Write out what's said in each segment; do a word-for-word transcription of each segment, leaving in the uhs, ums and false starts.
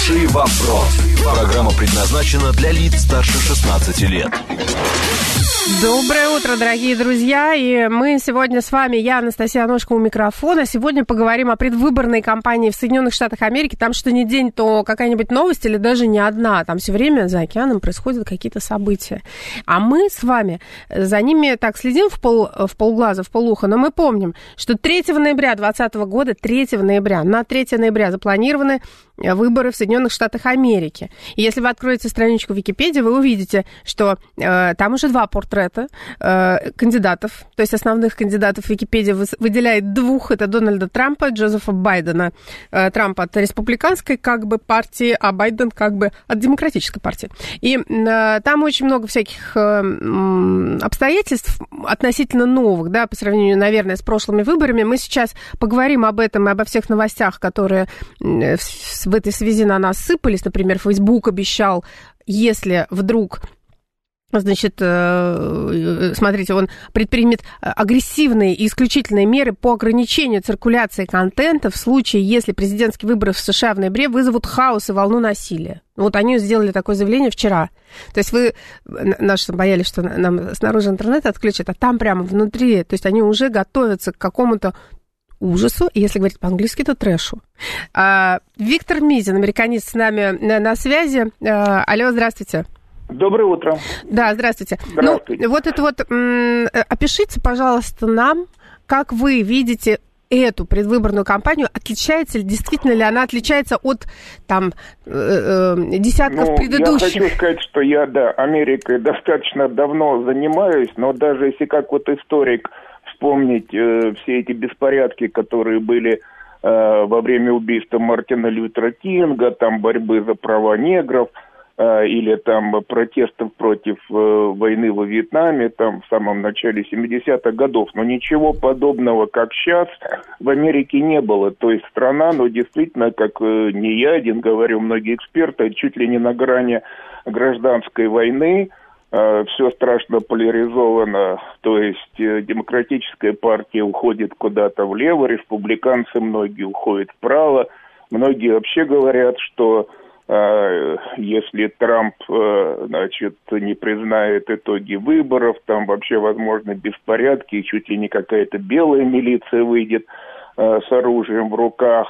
Хороший вопрос. Программа предназначена для лиц старше шестнадцати лет. Доброе утро, дорогие друзья, и мы сегодня с вами, я, Анастасия Аношко, у микрофона. Сегодня поговорим о предвыборной кампании в Соединенных Штатах Америки. Там что ни день, то какая-нибудь новость или даже не одна. Там все время за океаном происходят какие-то события. А мы с вами за ними так следим в, пол, в полглаза, в полуха, но мы помним, что третьего ноября двадцатого года, третьего ноября, на третьего ноября запланированы выборы в Соединенных Штатах Америки. И если вы откроете страничку Википедии, вы увидите, что э, там уже два портрета э, кандидатов, то есть основных кандидатов. Википедия выделяет двух, это Дональда Трампа, Джозефа Байдена. Э, Трамп от республиканской как бы партии, а Байден как бы от демократической партии. И э, там очень много всяких э, обстоятельств относительно новых, да, по сравнению, наверное, с прошлыми выборами. Мы сейчас поговорим об этом и обо всех новостях, которые э, в этой связи на нас сыпались. Например, Facebook обещал, если вдруг, значит, смотрите, он предпримет агрессивные и исключительные меры по ограничению циркуляции контента в случае, если президентские выборы в США в ноябре вызовут хаос и волну насилия. Вот они сделали такое заявление вчера. То есть вы, наши боялись, что нам снаружи интернет отключат, а там прямо внутри, то есть они уже готовятся к какому-то ужасу, и если говорить по-английски, то трэшу. А, Виктор Мизин, американист, с нами на, на связи. А, алло, здравствуйте. Доброе утро. Да, здравствуйте. Здравствуйте. Ну, вот это вот, м- опишите, пожалуйста, нам, как вы видите эту предвыборную кампанию, отличается ли, действительно ли она отличается от там э- э- десятков ну, предыдущих? Я хочу сказать, что я, да, Америкой достаточно давно занимаюсь, но даже если как вот историк вспомнить э, все эти беспорядки, которые были э, во время убийства Мартина Лютера Кинга, там борьбы за права негров, э, или там протестов против э, войны во Вьетнаме, там в самом начале семидесятых годов. Но ничего подобного, как сейчас, в Америке не было. То есть страна, ну действительно, как э, не я один говорю, многие эксперты, чуть ли не на грани гражданской войны. Все страшно поляризовано, то есть демократическая партия уходит куда-то влево, республиканцы многие уходят вправо. Многие вообще говорят, что э, если Трамп э, значит, не признает итоги выборов, там вообще возможны беспорядки, и чуть ли не какая-то белая милиция выйдет э, с оружием в руках.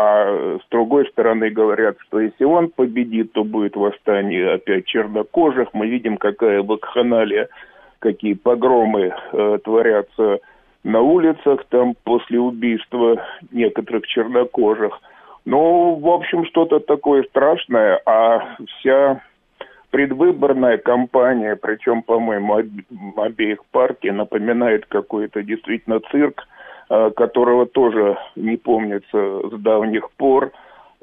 А с другой стороны говорят, что если он победит, то будет восстание опять чернокожих. Мы видим, какая вакханалия, какие погромы э, творятся на улицах там после убийства некоторых чернокожих. Ну, в общем, что-то такое страшное, а вся предвыборная кампания, причем, по-моему, обеих партий, напоминает какой-то действительно цирк, которого тоже не помнится с давних пор.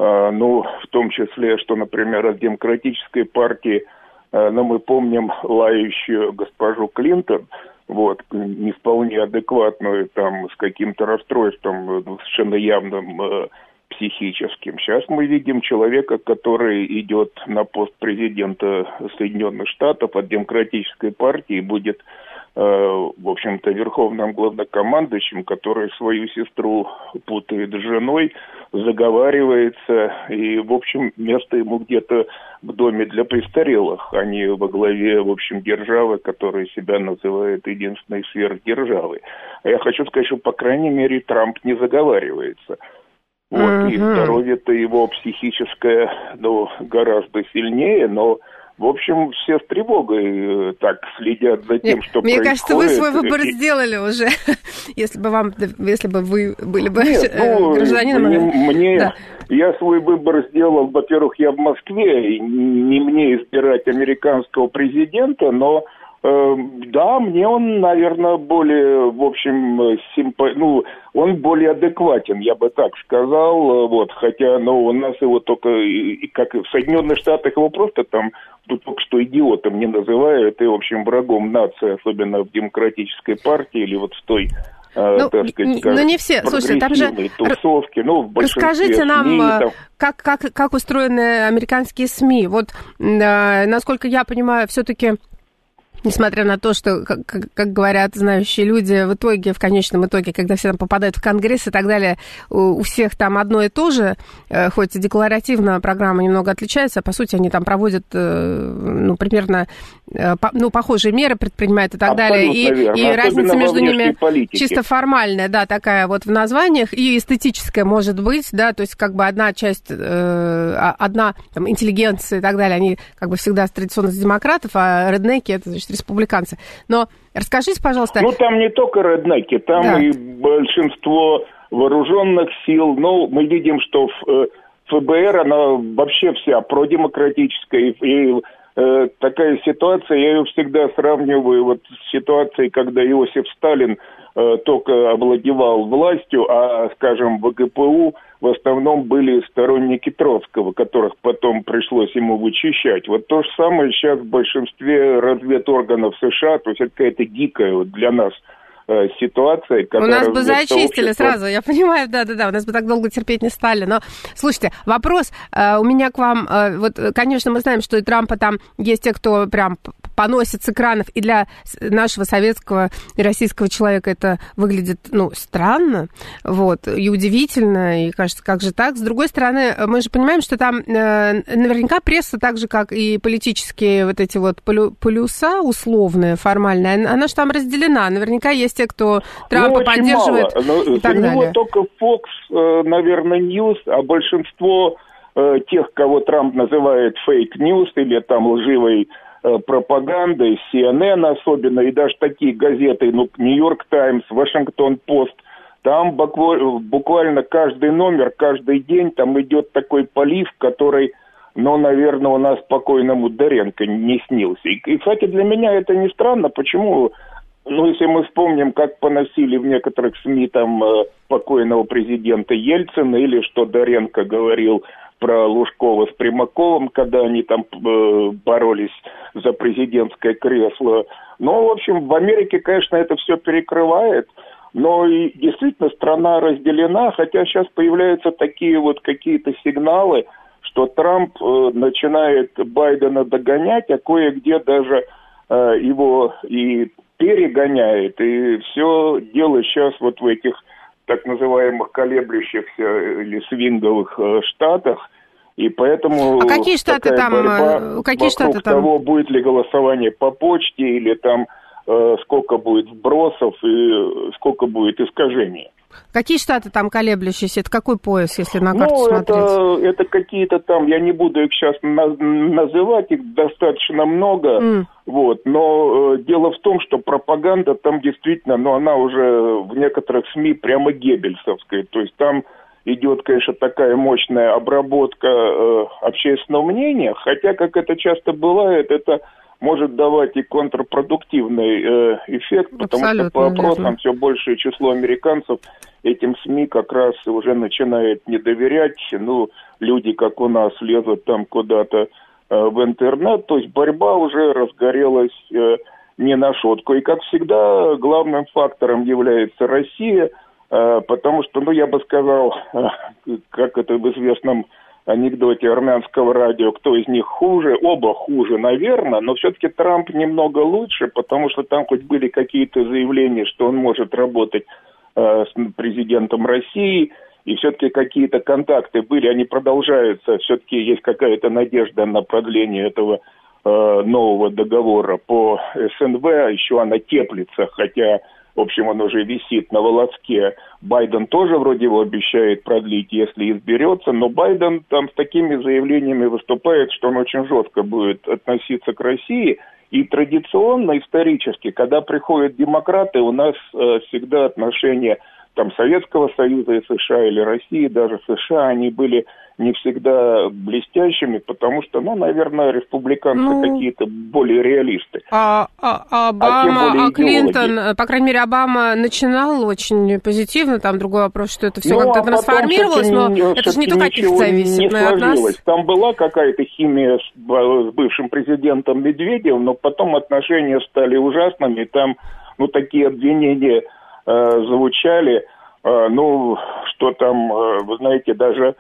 Ну, в том числе, что, например, от демократической партии, ну, мы помним лающую госпожу Клинтон, вот, не вполне адекватную, там, с каким-то расстройством совершенно явным э, психическим. Сейчас мы видим человека, который идет на пост президента Соединенных Штатов от демократической партии и будет, э, в общем-то, верховным главнокомандующим, который свою сестру путает с женой, заговаривается, и, в общем, место ему где-то в доме для престарелых, а не во главе, в общем, державы, которая себя называет единственной сверхдержавой. А я хочу сказать, что, по крайней мере, Трамп не заговаривается. Вот, uh-huh. И здоровье-то его психическое, ну, гораздо сильнее, но, в общем, все с тревогой так следят за тем, что Мне происходит. Мне кажется, вы свой выбор и... сделали уже, если бы вам, если бы вы были бы Нет, ну, гражданином. Мне, мне да. Я свой выбор сделал, во-первых, я в Москве, и не мне избирать американского президента, но э, да, мне он, наверное, более, в общем, симпа... ну, он более адекватен, я бы так сказал, вот, хотя, ну, у нас его только, и, как в Соединенных Штатах его просто там, тут только что идиотом не называют, и, в общем, врагом нации, особенно в демократической партии, или вот в той, ну, так сказать, ну, не все. Слушайте, там же тусовки, ну, в расскажите нам, СМИ, там... как, как, как устроены американские СМИ. Вот, э, насколько я понимаю, все-таки Несмотря на то, что, как, как говорят знающие люди, в итоге, в конечном итоге, когда все там попадают в Конгресс и так далее, у, у всех там одно и то же, хоть и декларативно программа немного отличается, а по сути они там проводят, ну, примерно, ну, похожие меры предпринимают и так Абсолютно далее. И, и разница между ними политике. Чисто формальная, да, такая вот в названиях, и эстетическая может быть, да, то есть как бы одна часть, э, одна там, интеллигенция и так далее, они как бы всегда традиционно за демократов, а реднеки это, значит, республиканцы. Но расскажите, пожалуйста... Ну, там не только реднеки, там да. и большинство вооруженных сил. Ну, мы видим, что ФБР, она вообще вся продемократическая. И, и э, такая ситуация, я ее всегда сравниваю вот с ситуацией, когда Иосиф Сталин э, только овладевал властью, а, скажем, в ГПУ в основном были сторонники Троцкого, которых потом пришлось ему вычищать. Вот то же самое сейчас в большинстве разведорганов США, то есть это какая-то дикая вот для нас э, ситуация. У нас бы зачистили сразу, я понимаю, да-да-да, у нас бы так долго терпеть не стали. Но, слушайте, вопрос э, у меня к вам, э, вот, конечно, мы знаем, что и Трампа там есть те, кто прям поносит с экранов, и для нашего советского и российского человека это выглядит, ну, странно, вот, и удивительно, и кажется, как же так? С другой стороны, мы же понимаем, что там э, наверняка пресса, так же, как и политические вот эти вот полюса условные, формальные, она же там разделена. Наверняка есть те, кто Трампа ну, поддерживает мало. и так За далее. него только Fox, наверное, News, а большинство э, тех, кого Трамп называет фейк-ньюс или там лживой пропагандой, си эн эн особенно, и даже такие газеты, ну, Нью-Йорк Таймс, Вашингтон-Пост, там буквально каждый номер, каждый день там идет такой полив, который, ну, наверное, у нас покойному Доренко не снился. И, и, кстати, для меня это не странно. Почему? Ну, если мы вспомним, как поносили в некоторых СМИ там покойного президента Ельцина, или что Доренко говорил про Лужкова с Примаковым, когда они там э, боролись за президентское кресло. Ну, в общем, в Америке, конечно, это все перекрывает, но и действительно страна разделена, хотя сейчас появляются такие вот какие-то сигналы, что Трамп э, начинает Байдена догонять, а кое-где даже э, его и перегоняет. И все дело сейчас вот в этих так называемых колеблющихся или свинговых э, штатах, и поэтому а какие штаты там, борьба какие штаты там? Того, будет ли голосование по почте, или там э, сколько будет вбросов и сколько будет искажений. Какие штаты там колеблющиеся? Это какой пояс, если на карту ну, смотреть? Это, это какие-то там, я не буду их сейчас на, называть, их достаточно много, mm. вот, но э, дело в том, что пропаганда там действительно, ну, она уже в некоторых СМИ прямо геббельсовская, то есть там идет, конечно, такая мощная обработка э, общественного мнения, хотя, как это часто бывает, это может давать и контрпродуктивный э, эффект, потому Абсолютно, что по опросам верно. Все большее число американцев этим СМИ как раз уже начинает не доверять. Ну, люди, как у нас, лезут там куда-то э, в интернет, то есть борьба уже разгорелась э, не на шутку. И, как всегда, главным фактором является Россия, э, потому что, ну, я бы сказал, э, как это в известном анекдоте армянского радио, кто из них хуже, оба хуже, наверное, но все-таки Трамп немного лучше, потому что там хоть были какие-то заявления, что он может работать э, с президентом России, и все-таки какие-то контакты были, они продолжаются, все-таки есть какая-то надежда на продление этого э, нового договора по эс эн вэ, а еще она теплится, хотя... В общем, он уже висит на волоске. Байден тоже вроде его обещает продлить, если изберется, но Байден там с такими заявлениями выступает, что он очень жестко будет относиться к России. И традиционно, исторически, когда приходят демократы, у нас э, всегда отношения там Советского Союза и США, или России, даже США, они были не всегда блестящими, потому что, ну, наверное, республиканцы ну, какие-то более реалисты. А, а Обама, а, а Клинтон, по крайней мере, Обама начинал очень позитивно, там другой вопрос, что это все ну, как-то а трансформировалось, потом, но это же не только от них зависит, но и от нас. Там была какая-то химия с, с бывшим президентом Медведевым, но потом отношения стали ужасными, там, ну, такие обвинения э, звучали, э, ну, что там, э, вы знаете, даже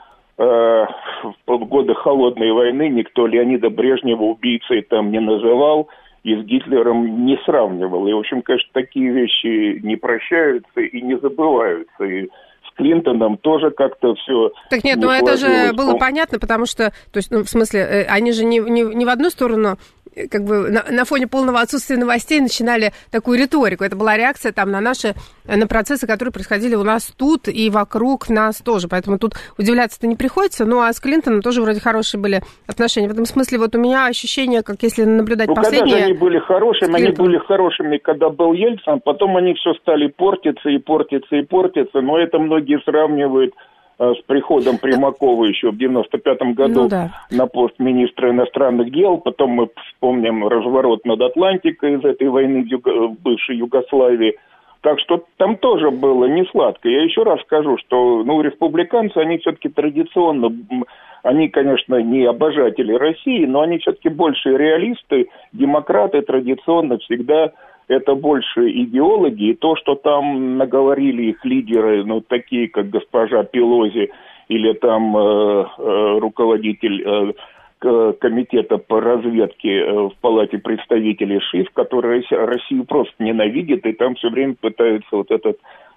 в годы Холодной войны никто Леонида Брежнева убийцей там не называл, и с Гитлером не сравнивал. И, в общем, конечно, такие вещи не прощаются и не забываются. И с Клинтоном тоже как-то все. Так нет, ну это же было понятно, потому что, то есть, ну, в смысле, они же не, не, не в одну сторону, как бы на, на фоне полного отсутствия новостей начинали такую риторику. Это была реакция там на наши, на процессы, которые происходили у нас тут и вокруг нас тоже. Поэтому тут удивляться-то не приходится. Ну, а с Клинтоном тоже вроде хорошие были отношения. В этом смысле вот у меня ощущение, как если наблюдать ну, последние... когда же они были хорошими, они были хорошими, когда был Ельцин, потом они все стали портиться и портиться и портиться. Но это многие сравнивают с приходом Примакова еще в девяносто пятом году ну, да. на пост министра иностранных дел. Потом мы вспомним разворот над Атлантикой из этой войны в Юго... бывшей Югославии. Так что там тоже было не сладко. Я еще раз скажу, что ну, республиканцы, они все-таки традиционно, они, конечно, не обожатели России, но они все-таки больше реалисты, демократы традиционно всегда... Это больше идеологи, и то, что там наговорили их лидеры, ну, такие, как госпожа Пелози, или там э, э, руководитель э, комитета по разведке э, в Палате представителей ШИФ, который Россию просто ненавидит, и там все время пытаются вот этот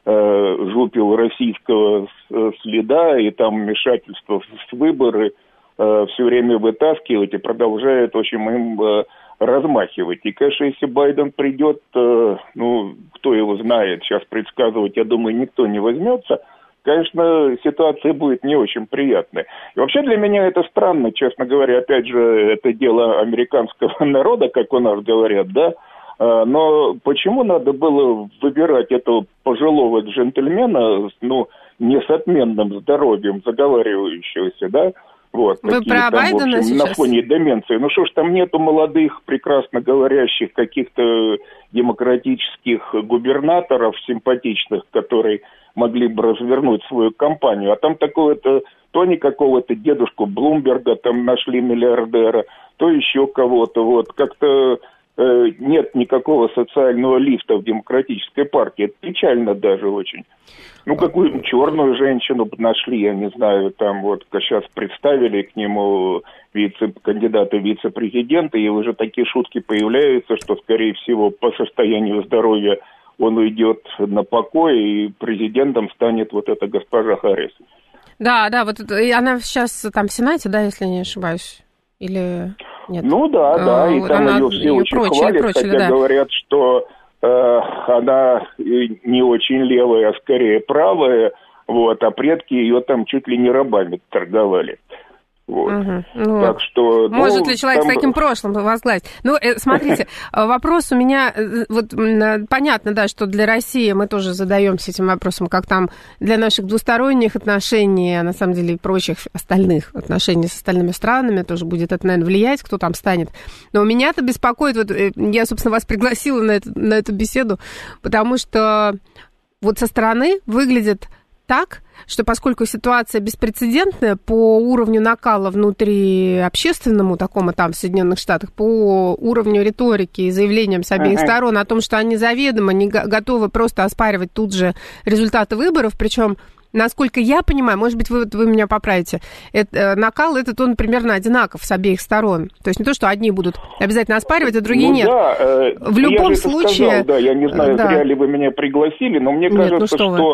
э, жупел российского следа, и там вмешательство в выборы э, все время вытаскивать, и продолжают, в общем, им... Э, размахивать. И, конечно, если Байден придет, э, ну, кто его знает, сейчас предсказывать, я думаю, никто не возьмется, конечно, ситуация будет не очень приятная. И вообще для меня это странно, честно говоря, опять же, это дело американского народа, как у нас говорят, да, э, но почему надо было выбирать этого пожилого джентльмена, ну, не с отменным здоровьем, заговаривающегося, да, вот, вы про там, Байдена в общем, сейчас? На фоне деменции. Ну что ж, там нету молодых, прекрасно говорящих каких-то демократических губернаторов симпатичных, которые могли бы развернуть свою кампанию. А там такого-то, то не какого-то дедушку Блумберга там нашли миллиардера, то еще кого-то. Вот, как-то э, нет никакого социального лифта в демократической партии. Это печально даже очень. Ну, какую черную женщину нашли, я не знаю, там вот сейчас представили к нему вице, кандидата в вице-президента, и уже такие шутки появляются, что, скорее всего, по состоянию здоровья он уйдет на покой, и президентом станет вот эта госпожа Харрис. Да, да, вот она сейчас там в Сенате, да, если не ошибаюсь, или нет? Ну да, да, а, и там она, ее все ее очень прочили, хвалят, прочили, хотя да. говорят, что... она не очень левая, а скорее правая, вот, а предки ее там чуть ли не рабами торговали. Вот. Угу. Ну, так что, ну, может ли человек там... с таким прошлым возглавить? Ну, смотрите, вопрос у меня, вот понятно, да, что для России мы тоже задаемся этим вопросом, как там для наших двусторонних отношений, а на самом деле и прочих остальных отношений с остальными странами тоже будет это, наверное, влиять, кто там станет. Но меня-то беспокоит, вот я, собственно, вас пригласила на, это, на эту беседу, потому что вот со стороны выглядит так, что поскольку ситуация беспрецедентная по уровню накала внутри общественному, такому там в Соединенных Штатах, по уровню риторики и заявлениям с обеих uh-huh. сторон о том, что они заведомо не готовы просто оспаривать тут же результаты выборов, причем, насколько я понимаю, может быть, вы, вы меня поправите, это, накал этот, он примерно одинаков с обеих сторон. То есть не то, что одни будут обязательно оспаривать, а другие ну, нет. Да, э, в любом я случае... Сказал, да, я не знаю, да. зря ли вы меня пригласили, но мне кажется, нет, ну что... что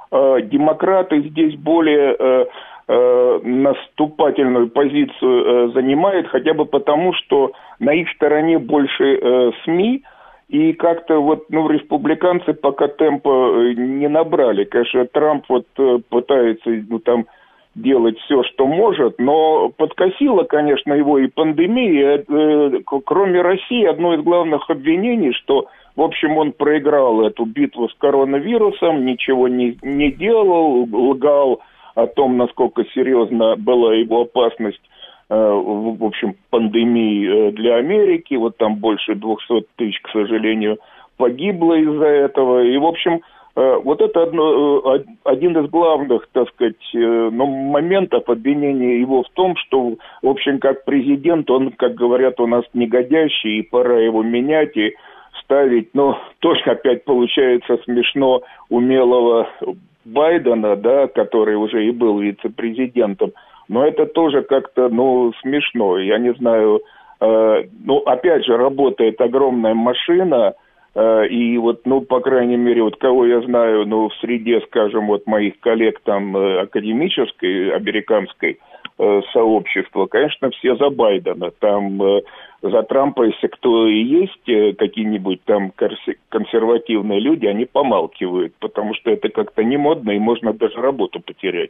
демократы здесь более э, э, наступательную позицию э, занимают, хотя бы потому, что на их стороне больше э, СМИ, и как-то вот, ну, республиканцы пока темпа не набрали. Конечно, Трамп вот э, пытается, ну, там, делать все, что может, но подкосила, конечно, его и пандемия. Э, кроме России, одно из главных обвинений, что в общем, он проиграл эту битву с коронавирусом, ничего не, не делал, лгал о том, насколько серьезна была его опасность, э, в, в общем, пандемии для Америки. Вот там больше двухсот тысяч, к сожалению, погибло из-за этого. И, в общем, э, вот это одно, э, один из главных, так сказать, э, ну, моментов обвинения его в том, что, в общем, как президент, он, как говорят у нас, негодящий, и пора его менять, и ставить, ну, тоже опять получается смешно, умелого Байдена, да, который уже и был вице-президентом, но это тоже как-то, ну, смешно. Я не знаю, ну, опять же, работает огромная машина, и вот, ну, по крайней мере, вот кого я знаю, ну, в среде, скажем, вот моих коллег там академической, американской сообщества, конечно, все за Байдена. Там за Трампа, если кто и есть какие-нибудь там консервативные люди, они помалкивают, потому что это как-то не модно, и можно даже работу потерять.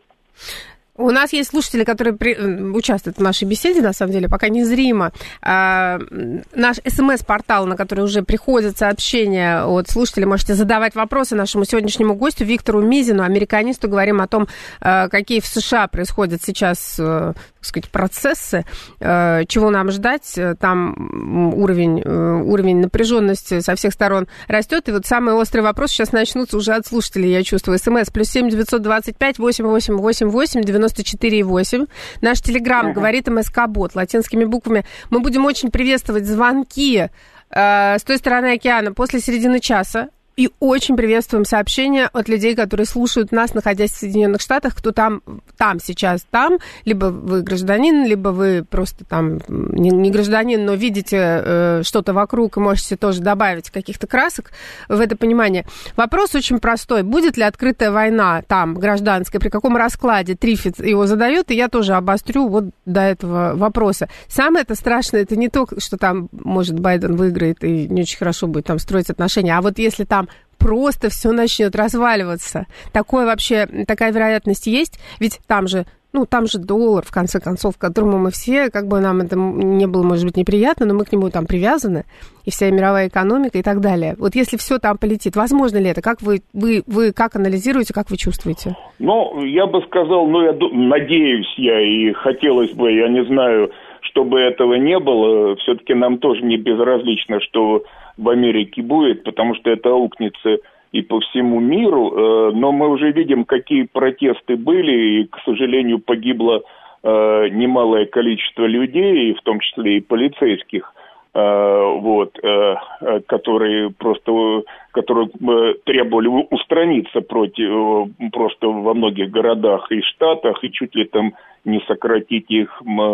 У нас есть слушатели, которые при... участвуют в нашей беседе, на самом деле, пока незримо. А, наш СМС-портал, на который уже приходят сообщения от слушателей, можете задавать вопросы нашему сегодняшнему гостю Виктору Мизину, американисту. Говорим о том, какие в США происходят сейчас, так сказать, процессы, чего нам ждать. Там уровень, уровень напряженности со всех сторон растет. И вот самый острый вопрос сейчас начнутся уже от слушателей, я чувствую. СМС плюс семь девятьсот двадцать пять восемь восемь восемь восемь девяносто четыре восемь. Наш телеграм uh-huh. говорит МСК-бот латинскими буквами. Мы будем очень приветствовать звонки э, с той стороны океана после середины часа. И очень приветствуем сообщения от людей, которые слушают нас, находясь в Соединенных Штатах, кто там, там сейчас, там. Либо вы гражданин, либо вы просто там не, не гражданин, но видите э, что-то вокруг и можете тоже добавить каких-то красок в это понимание. Вопрос очень простой. Будет ли открытая война там, гражданская, при каком раскладе? Триффит его задает, и я тоже обострю вот до этого вопроса. Самое это страшное, это не то, что там, может, Байден выиграет и не очень хорошо будет там строить отношения, а вот если там просто все начнет разваливаться. Такое вообще, такая вероятность есть? Ведь там же, ну, там же доллар, в конце концов, к которому мы все, как бы нам это не было, может быть, неприятно, но мы к нему там привязаны, и вся мировая экономика и так далее. Вот если все там полетит, возможно ли это? Как вы, вы, вы как анализируете, как вы чувствуете? Ну, я бы сказал, ну, я надеюсь я, и хотелось бы, я не знаю, чтобы этого не было, все-таки нам тоже не безразлично, что в Америке будет, потому что это аукнется и по всему миру, но мы уже видим, какие протесты были, и, к сожалению, погибло немалое количество людей, в том числе и полицейских, вот, которые просто, которые требовали устраниться против, просто во многих городах и штатах, и чуть ли там не сократить их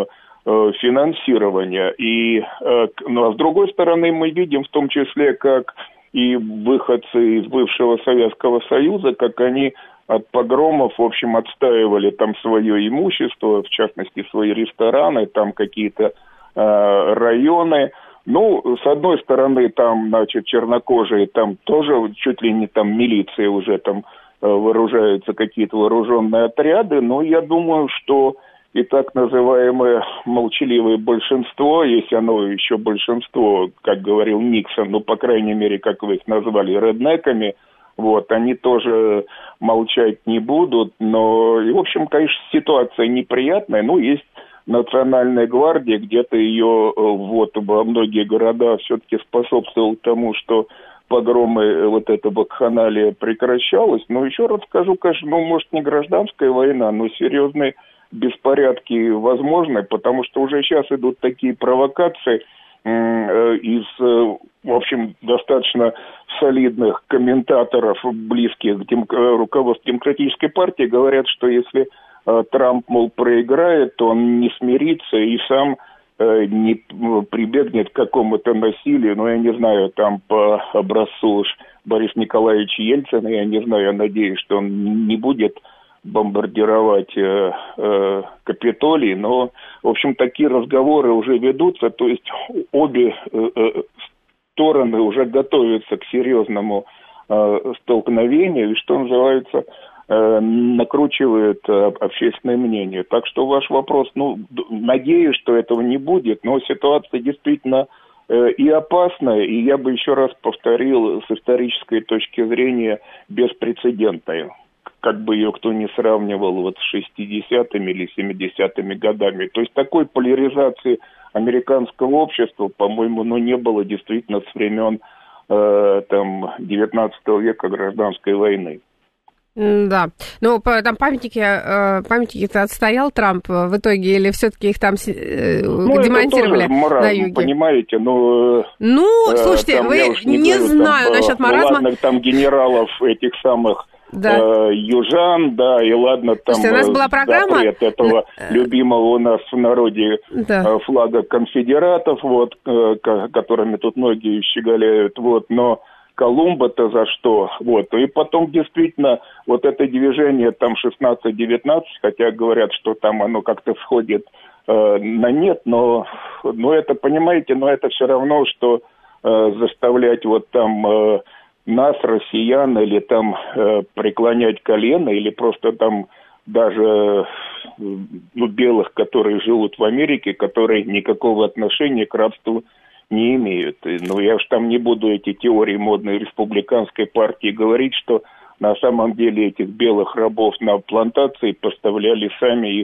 финансирования. И, ну, а с другой стороны, мы видим в том числе, как и выходцы из бывшего Советского Союза, как они от погромов, в общем, отстаивали там свое имущество, в частности, свои рестораны, там какие-то э, районы. Ну, с одной стороны, там, значит, чернокожие, там тоже чуть ли не там милиция уже там э, вооружаются, какие-то вооруженные отряды, но я думаю, что и так называемое молчаливое большинство, если оно еще большинство, как говорил Никсон, ну, по крайней мере, как вы их назвали, реднеками, вот, они тоже молчать не будут, но, и, в общем, конечно, ситуация неприятная, ну, есть Национальная гвардия, где-то ее вот во многие города все-таки способствовал тому, что погромы вот эта вакханалия прекращалась, но еще раз скажу, конечно, ну, может, не гражданская война, но серьезные беспорядки возможны, потому что уже сейчас идут такие провокации э, из, э, в общем, достаточно солидных комментаторов, близких к дем- руководству Демократической партии, говорят, что если э, Трамп, мол, проиграет, то он не смирится и сам э, не прибегнет к какому-то насилию, ну, я не знаю, там по образцу Бориса Николаевича Ельцина, я не знаю, я надеюсь, что он не будет бомбардировать э, э, Капитолий, но, в общем, такие разговоры уже ведутся, то есть обе э, э, стороны уже готовятся к серьезному э, столкновению, и, что называется, э, накручивают э, общественное мнение. Так что ваш вопрос, ну, надеюсь, что этого не будет, но ситуация действительно э, и опасная, и я бы еще раз повторил, с исторической точки зрения, беспрецедентная. Как бы ее кто ни сравнивал вот с шестидесятыми или семидесятыми годами. То есть такой поляризации американского общества, по-моему, ну, не было действительно с времен э, там, девятнадцатого века гражданской войны. Да, ну, там памятники, памятники-то отстоял Трамп в итоге, или все-таки их там э, ну, демонтировали маразм, на юге? Понимаете, ну... Ну, слушайте, вы, не, не говорю, знаю там, насчет маразма. Ладно, там генералов этих самых да. э, южан, да, и ладно, там Слушайте, у нас была программа... запрет этого любимого у нас в народе да. флага конфедератов, вот, э, которыми тут многие щеголяют, вот, но Колумба-то за что? Вот. И потом действительно вот это движение там шестнадцать-девятнадцать, хотя говорят, что там оно как-то сходит э, на нет, но, но это, понимаете, но это все равно, что э, заставлять вот там э, нас, россиян, или там э, преклонять колено, или просто там даже ну, белых, которые живут в Америке, которые никакого отношения к рабству не имеют. Ну, я уж там не буду эти теории модной республиканской партии говорить, что на самом деле этих белых рабов на плантации поставляли сами их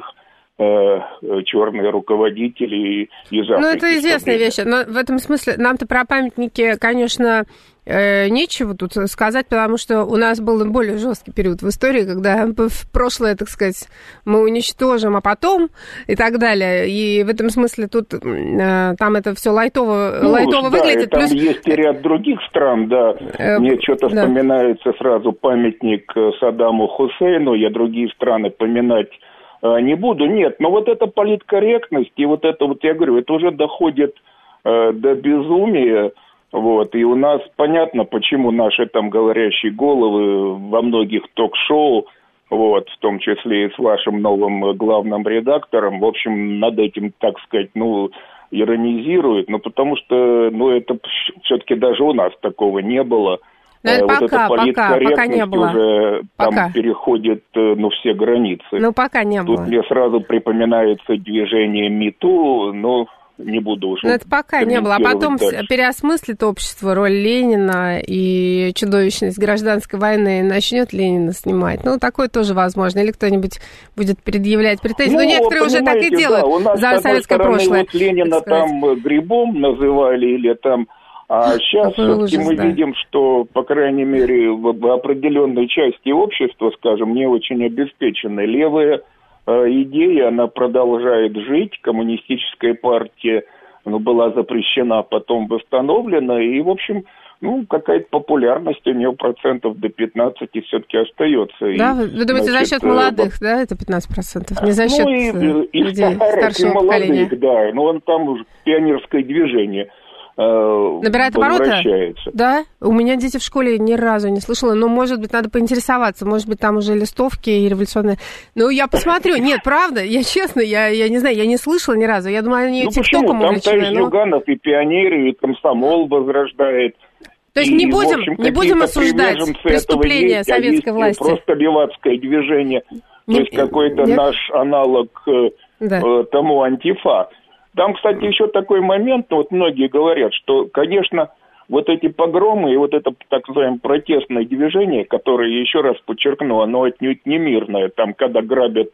э, черные руководители из Африки. Ну, это известная вещь. Но в этом смысле нам-то про памятники, конечно, э, нечего тут сказать, потому что у нас был более жесткий период в истории, когда в прошлое, так сказать, мы уничтожим, а потом и так далее. И в этом смысле тут э, там это все лайтово, ну, лайтово да, выглядит. Там плюс... есть и ряд других стран, да. Э, Мне что-то да. вспоминается сразу памятник Саддаму Хусейну. Я другие страны поминать не буду, нет, но вот эта политкорректность, и вот это, вот я говорю, это уже доходит э, до безумия, вот, и у нас понятно, почему наши там говорящие головы во многих ток-шоу, вот, в том числе и с вашим новым главным редактором, в общем, над этим, так сказать, ну, иронизируют, ну, потому что, ну, это все-таки даже у нас такого не было. Но это вот пока, эта пока, пока не было. Уже пока. Там переходит, ну, все границы. Ну, пока не Тут было. Тут мне сразу припоминается движение МИТУ, но не буду уже. Но это пока не было. А потом дальше. Переосмыслит общество роль Ленина и чудовищность гражданской войны, начнет Ленина снимать. Ну, такое тоже возможно. Или кто-нибудь будет предъявлять претензии. Ну, Но некоторые уже так и делают да, у нас, за советское стороны, прошлое. Вот Ленина там грибом называли или там... А сейчас все-таки мы да. видим, что, по крайней мере, в, в определенной части общества, скажем, не очень обеспеченной, левая э, идея, она продолжает жить. Коммунистическая партия ну, была запрещена, потом восстановлена. И, в общем, ну, какая-то популярность у нее процентов до пятнадцати все-таки остается. Да, и, вы думаете, значит, за счет молодых, да, это пятнадцать процентов? Не за счет ну, и, и людей старых, старшего и молодых, поколения? Да, но он там уже пионерское движение. Набирает обороты? Да? У меня дети в школе ни разу не слышала. Но, может быть, надо поинтересоваться. Может быть, там уже листовки и революционные. Ну, я посмотрю. Нет, правда, я честно, я, я не знаю, я не слышала ни разу. Я думаю, они ну, тиктоком увлечены. Там Таис Зюганов и пионеры, и комсомол возрождает. То есть и, не будем, общем, не будем осуждать преступления есть, советской а власти? Просто левацкое движение. Не, то есть какой-то нет. наш аналог да. э, тому антифа. Там, кстати, еще такой момент, вот многие говорят, что, конечно, вот эти погромы и вот это, так называемое, протестное движение, которое, еще раз подчеркну, оно отнюдь не мирное, там, когда грабят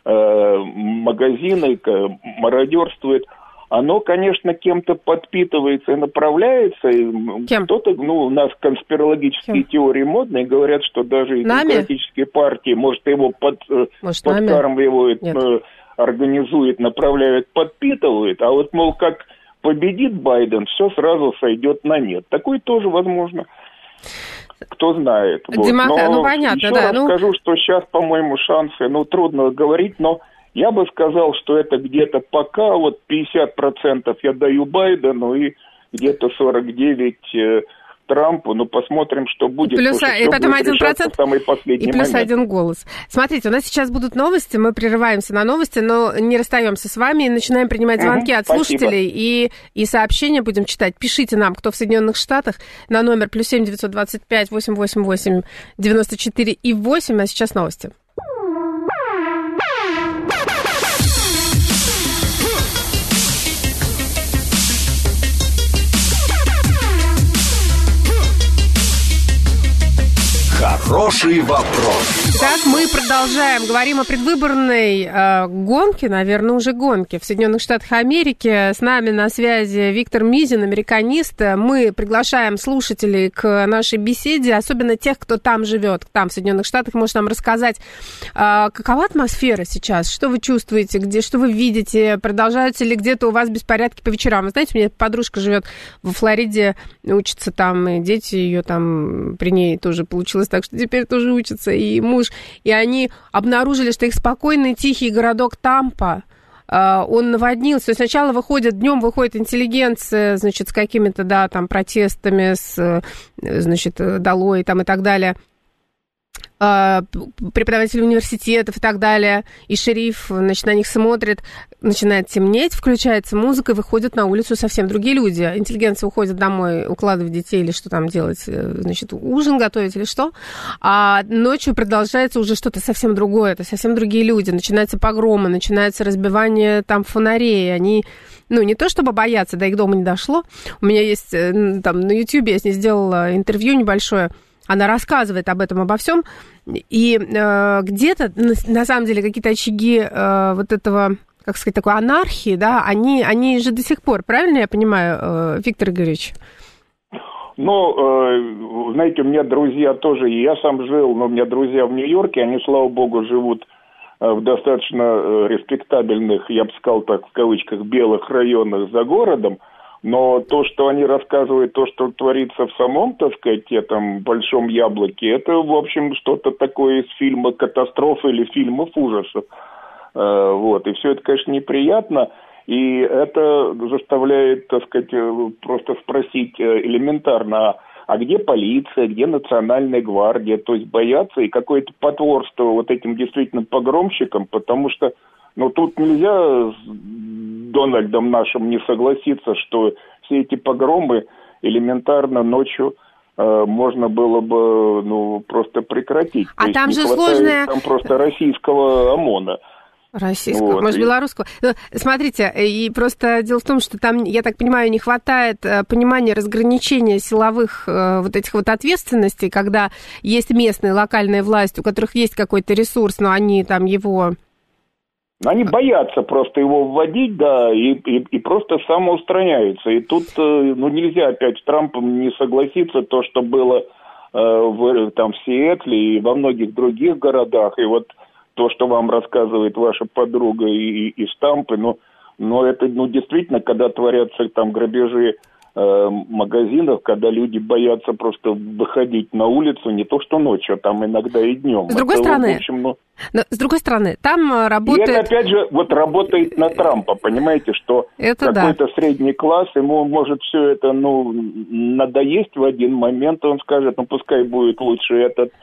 э, магазины, мародерствует, оно, конечно, кем-то подпитывается и направляется. И Кем? Кто-то, ну, у нас конспирологические Кем? теории модные, говорят, что даже и демократические партии, может, его под, может, подкармливают... Нет. организует, направляет, подпитывает, а вот, мол, как победит Байден, все сразу сойдет на нет. Такое тоже возможно. Кто знает. Вот. Демократ, ну, понятно, еще да. раз ну... скажу, что сейчас, по-моему, шансы, ну, трудно говорить, но я бы сказал, что это где-то пока вот пятьдесят процентов я даю Байдену и где-то сорок девять процентов Трампу, ну, посмотрим, что будет. Плюс, и потом один процент, и плюс момент. один голос. Смотрите, у нас сейчас будут новости, мы прерываемся на новости, но не расстаемся с вами и начинаем принимать звонки угу, от слушателей и, и сообщения будем читать. Пишите нам, кто в Соединенных Штатах, на номер плюс семь девятьсот двадцать пять восемьсот восемьдесят восемь девяносто четыре и восемь, а сейчас новости. Хороший вопрос. Так, мы продолжаем. Говорим о предвыборной э, гонке, наверное, уже гонке в Соединенных Штатах Америки. С нами на связи Виктор Мизин, американист. Мы приглашаем слушателей к нашей беседе, особенно тех, кто там живет, там, в Соединенных Штатах. Может нам рассказать, э, какова атмосфера сейчас, что вы чувствуете, где, что вы видите, продолжаются ли где-то у вас беспорядки по вечерам. Вы знаете, у меня подружка живет во Флориде, учится там, и дети ее там, при ней тоже получилось так, что теперь тоже учится, и муж. И они обнаружили, что их спокойный, тихий городок Тампа, он наводнился. Сначала выходит, днем выходит интеллигенция, значит, с какими-то, да, там, протестами, с, значит, долой, там, и так далее, преподаватели университетов и так далее, и шериф, значит, на них смотрит, начинает темнеть, включается музыка, и выходят на улицу совсем другие люди. Интеллигенция уходит домой укладывать детей или что там делать, значит, ужин готовить или что, а ночью продолжается уже что-то совсем другое, это совсем другие люди, начинаются погромы, начинается разбивание там фонарей, они, ну, не то чтобы боятся, до их дома не дошло, у меня есть там на Ютьюбе, я с ней сделала интервью небольшое, она рассказывает об этом, обо всем, и э, где-то, на, на самом деле, какие-то очаги э, вот этого, как сказать, такой анархии, да, они, они же до сих пор, правильно я понимаю, э, Виктор Игоревич? Ну, э, знаете, у меня друзья тоже, я сам жил, но у меня друзья в Нью-Йорке, они, слава богу, живут э, в достаточно э, респектабельных, я бы сказал так, в кавычках, белых районах за городом. Но то, что они рассказывают, то, что творится в самом, так сказать, этом большом яблоке, это, в общем, что-то такое из фильма «Катастрофа» или фильмов ужасов. Вот. И все это, конечно, неприятно. И это заставляет, так сказать, просто спросить элементарно, а где полиция, где национальная гвардия? То есть боятся и какое-то потворство вот этим действительно погромщикам, потому что, ну, тут нельзя с Дональдом нашим не согласиться, что все эти погромы элементарно ночью э, можно было бы, ну, просто прекратить. А То там есть же не хватает сложная... там просто российского ОМОНа. Российского, вот, может, и... белорусского. Но, смотрите, и просто дело в том, что там, я так понимаю, не хватает понимания разграничения силовых э, вот этих вот ответственностей, когда есть местная, локальная власть, у которых есть какой-то ресурс, но они там его... Они боятся просто его вводить, да, и, и, и просто самоустраняются. И тут, ну, нельзя опять с Трампом не согласиться, то, что было э, в, там, в Сиэтле и во многих других городах, и вот то, что вам рассказывает ваша подруга и, и, из Тампы, ну, но это, ну, действительно, когда творятся там грабежи э, магазинов, когда люди боятся просто выходить на улицу, не то что ночью, а там иногда и днем. С другой это, стороны, в общем, ну... Но, с другой стороны, там работает... И это, опять же, вот работает на Трампа, понимаете, что это какой-то да. средний класс, ему может все это, ну, надоесть в один момент, он скажет, ну, пускай будет лучше этот,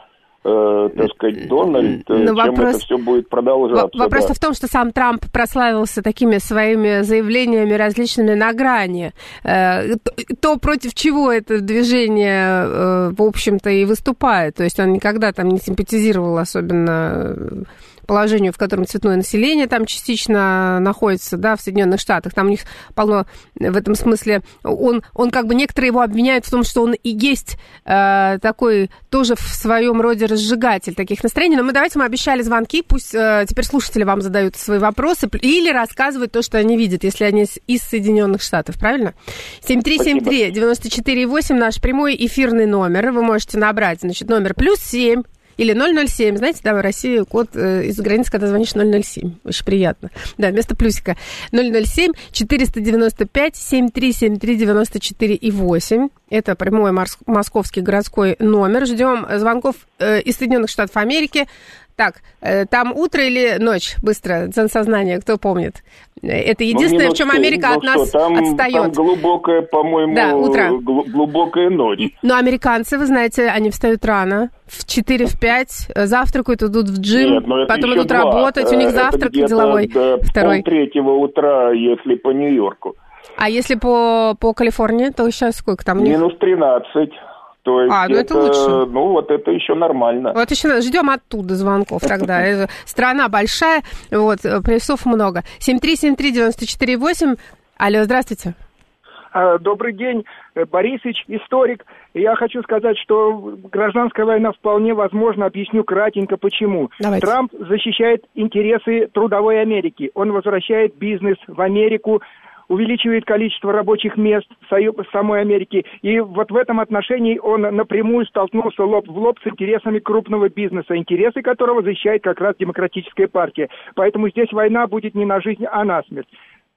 э, так сказать, Дональд, Но чем вопрос... это все будет продолжаться. Вопрос да. в том, что сам Трамп прославился такими своими заявлениями различными на грани. Э, то, то, против чего это движение, э, в общем-то, и выступает. То есть он никогда там не симпатизировал особенно положению, в котором цветное население там частично находится, да, в Соединенных Штатах. Там у них полно в этом смысле. Он, он как бы, некоторые его обвиняют в том, что он и есть э, такой тоже в своем роде разжигатель таких настроений. Но мы давайте мы обещали звонки, пусть э, теперь слушатели вам задают свои вопросы или рассказывают то, что они видят, если они из Соединенных Штатов, правильно? семь три семь три девять четыре восемь наш прямой эфирный номер. Вы можете набрать, значит, номер плюс семь. Или ноль ноль семь, знаете, там в России код э, из-за границы, когда звонишь ноль ноль семь. Очень приятно. Да, вместо плюсика. ноль ноль семь четыреста девяносто пять семьдесят три семьдесят три девяносто четыре и восемь. Это прямой морс- московский городской номер. Ждем звонков э, из Соединенных Штатов Америки. Так, э, там утро или ночь? Быстро, сознание, кто помнит? Это единственное, ну, в чем Америка ну, от нас что, там, отстает. Там глубокая, по-моему, да, утро. глубокая ночь. Но американцы, вы знаете, они встают рано, в четыре, в пять, завтракают, идут в джим, Нет, потом идут два. работать, у них это завтрак деловой. Второй. Пол-третьего утра, если по Нью-Йорку. А если по, по Калифорнии, то сейчас сколько там? Минус тринадцать. То есть а, ну это, это лучше. Ну, вот это еще нормально. Вот еще ждем оттуда звонков тогда. Страна большая, вот, плюсов много. семь три семь три девять четыре восемь. Алло, здравствуйте. Добрый день, Борисович, историк. Я хочу сказать, что гражданская война вполне возможна. Объясню кратенько, почему. Давайте. Трамп защищает интересы трудовой Америки. Он возвращает бизнес в Америку, увеличивает количество рабочих мест в самой Америке. И вот в этом отношении он напрямую столкнулся лоб в лоб с интересами крупного бизнеса, интересы которого защищает как раз Демократическая партия. Поэтому здесь война будет не на жизнь, а на смерть.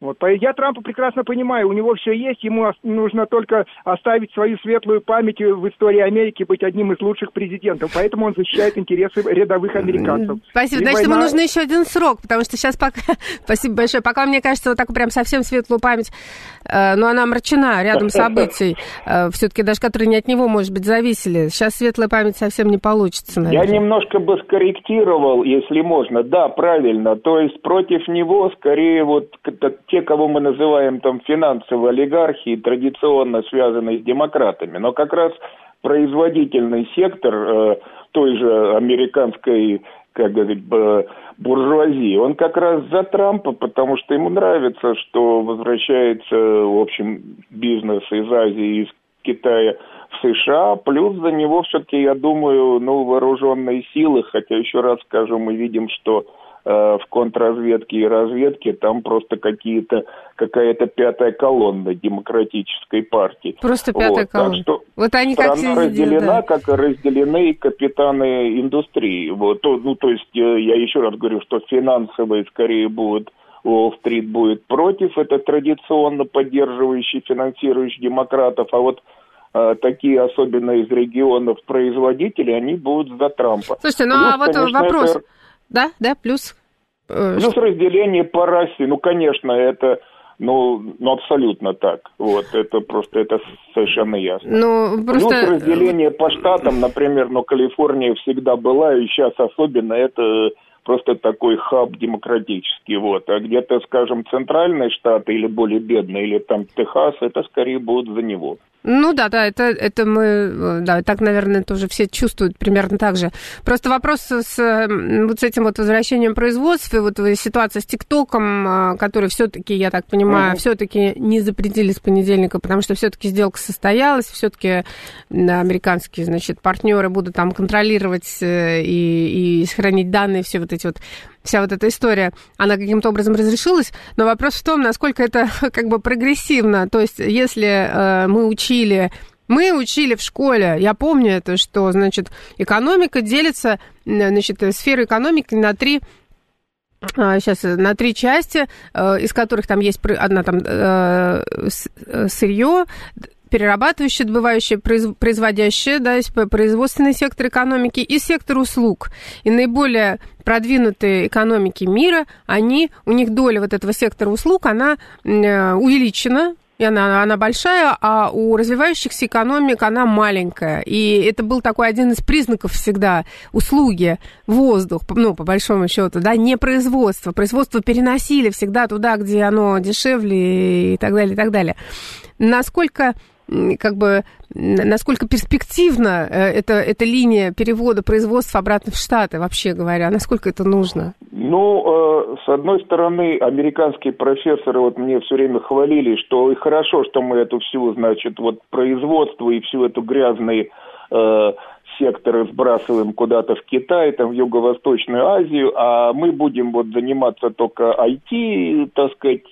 Вот. Я Трампа прекрасно понимаю, у него все есть, ему нужно только оставить свою светлую память в истории Америки, быть одним из лучших президентов, поэтому он защищает интересы рядовых американцев. Спасибо, И значит, война... ему нужно еще один срок, потому что сейчас пока, спасибо большое, пока, мне кажется, вот так прям совсем светлую память, э, но она омрачена рядом событий, э, все-таки даже которые не от него, может быть, зависели. Сейчас светлая память совсем не получится, наверное. Я немножко бы скорректировал, если можно. Да, правильно, то есть против него скорее вот те, кого мы называем там финансовые олигархи, традиционно связанные с демократами, но как раз производительный сектор э, той же американской, как говорить, буржуазии, он как раз за Трампа, потому что ему нравится, что возвращается, в общем, бизнес из Азии, из Китая в США, плюс за него все-таки, я думаю, ну, вооруженные силы, хотя еще раз скажу, мы видим, что в контрразведке и разведке там просто какие-то какая-то пятая колонна демократической партии. Просто пятая вот, колонна. Так что вот они страна как разделена, да. как и разделены и капитаны индустрии. Вот, ну, то есть я еще раз говорю, что финансовые скорее будут, Уолл-стрит будет против, это традиционно поддерживающий, финансирующий демократов, а вот а, такие, особенно из регионов производителей, они будут за Трампа. Слушайте, ну Плюс, а вот конечно, вопрос... это... Да, да, плюс... Плюс разделение по расе, ну, конечно, это, ну, ну, абсолютно так. Вот, это просто, это совершенно ясно. Ну, просто... Плюс разделение по штатам, например, ну, Калифорния всегда была, и сейчас особенно, это просто такой хаб демократический, вот. А где-то, скажем, центральные штаты или более бедные, или там Техас, это скорее будут за него. Ну да, да, это, это мы, да, так, наверное, тоже все чувствуют примерно так же. Просто вопрос с вот с этим вот возвращением производства, вот ситуация с ТикТоком, который все-таки, я так понимаю, mm-hmm. все-таки не запретили с понедельника, потому что все-таки сделка состоялась, все-таки американские, значит, партнеры будут там контролировать и, и сохранить данные, все вот эти вот, вся вот эта история, она каким-то образом разрешилась, но вопрос в том, насколько это как бы прогрессивно, то есть если э, мы учили, мы учили в школе, я помню это, что, значит, экономика делится, значит, сфера экономики на три, сейчас, на три части, э, из которых там есть одна там э, сырье, перерабатывающее, добывающее, производящее, да, производственный сектор экономики и сектор услуг. И наиболее продвинутые экономики мира, они, у них доля вот этого сектора услуг, она увеличена, и она, она большая, а у развивающихся экономик она маленькая. И это был такой один из признаков всегда услуги, воздух, ну, по большому счету, да, не производство. Производство переносили всегда туда, где оно дешевле и так далее, и так далее. Насколько... как бы, насколько перспективна эта, эта линия перевода производства обратно в Штаты, вообще говоря, насколько это нужно? Ну, э, с одной стороны, американские профессоры вот мне все время хвалили, что и хорошо, что мы эту всю, значит, вот производство и всю эту грязные э, секторы сбрасываем куда-то в Китай, там в Юго-Восточную Азию, а мы будем вот заниматься только ай ти, так сказать,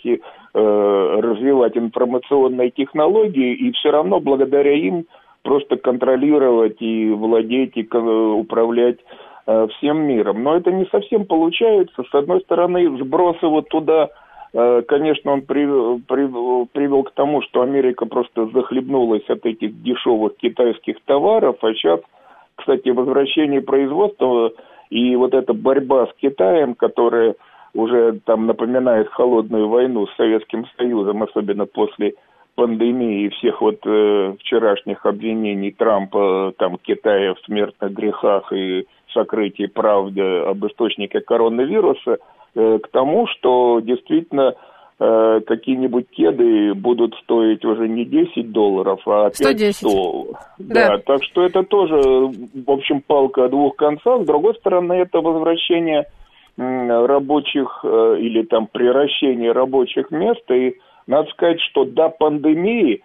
развивать информационные технологии, и все равно благодаря им просто контролировать и владеть, и управлять всем миром. Но это не совсем получается. С одной стороны, сбросы вот туда, конечно, он привел, привел, привел к тому, что Америка просто захлебнулась от этих дешевых китайских товаров, а сейчас, кстати, возвращение производства и вот эта борьба с Китаем, которая уже там напоминает холодную войну с Советским Союзом, особенно после пандемии и всех вот э, вчерашних обвинений Трампа, там, Китая в смертных грехах и сокрытии правды об источнике коронавируса, э, к тому, что действительно э, какие-нибудь кеды будут стоить уже не десять долларов, а опять сто. Да. Да, так что это тоже, в общем, палка о двух концах. С другой стороны, это возвращение рабочих или там приращение рабочих мест. И надо сказать, что до пандемии